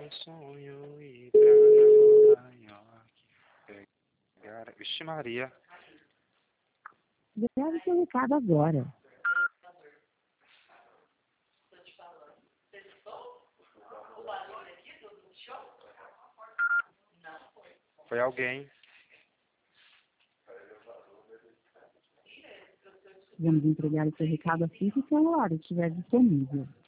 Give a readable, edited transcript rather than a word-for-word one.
um sonho e pra Nova York pegar... Vixe Maria. Grave seu recado agora. Foi alguém. Vamos entregar o seu recado assim que o celular estiver disponível.